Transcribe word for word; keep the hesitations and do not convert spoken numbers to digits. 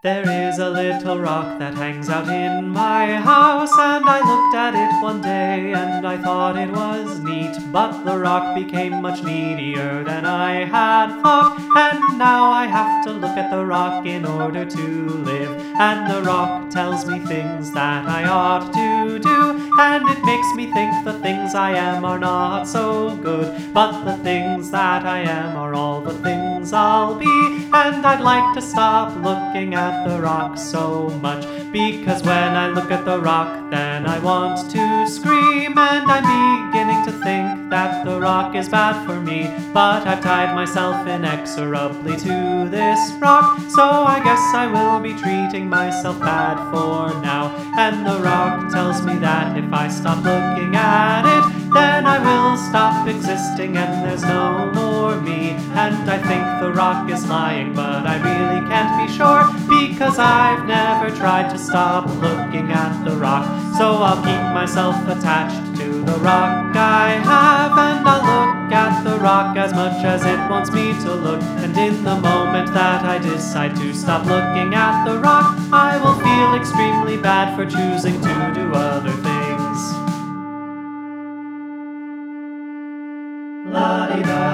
There is a little rock that hangs out in my house, and I looked at it one day and I thought it was neat, but the rock became much needier than I had thought, and now I have to look at the rock in order to live, and the rock tells me things that I ought to do, and it makes me think the things I am are not so good, but the things that I am are all the things I'll be. And I'd like to stop looking at the rock so much, because when I look at the rock, then I want to scream, and I'm beginning to think that the rock is bad for me, but I've tied myself inexorably to this rock, so I guess I will be treating myself bad for now. And the rock tells me that if I stop looking at it, then I will stop existing and there's no more me. And I think the rock is lying, but I really can't be sure, because I've never tried to stop looking at the rock. So I'll keep myself attached to the rock I have, and I'll look at the rock as much as it wants me to look. And in the moment that I decide to stop looking at the rock, I will feel extremely bad for choosing to do other things. La-di-da.